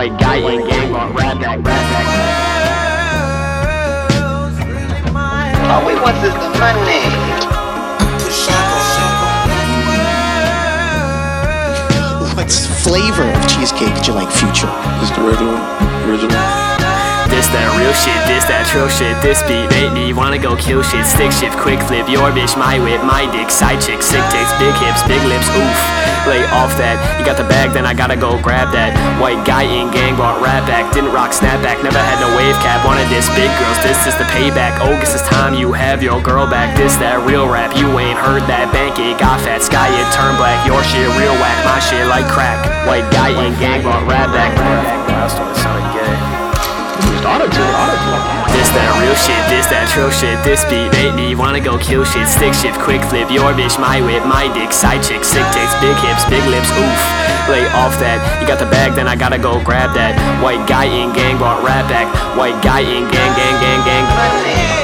White guy in gang bought rap back, rap back. All we want is the money. What flavor of cheesecake do you like, Future? Just the regular one, original. This that real shit, this that trill shit. This beat made me wanna go kill shit. Stick shift, quick flip, your bitch, my whip, my dick, side chick, sick takes, big hips, big lips, oof. Lay off that, you got the bag, then I gotta go grab that. White guy in gang bought rap back, didn't rock snapback, never had no wave cap. Wanted this big girls, this is the payback. Oh, guess it's time you have your girl back. This that real rap, you ain't heard that. Bank it, got fat, sky it, turn black. Your shit real whack, my shit like crack. White guy in gang bought rap back. I started sounding gay. This that real shit, this that trill shit. This beat made me wanna go kill shit. Stick shift, quick flip, your bitch, my whip, my dick, side chick, sick takes, big hips, big lips, oof. Lay off that, you got the bag, then I gotta go grab that. White guy in gang bought rap back. White guy in gang, gang, gang, gang.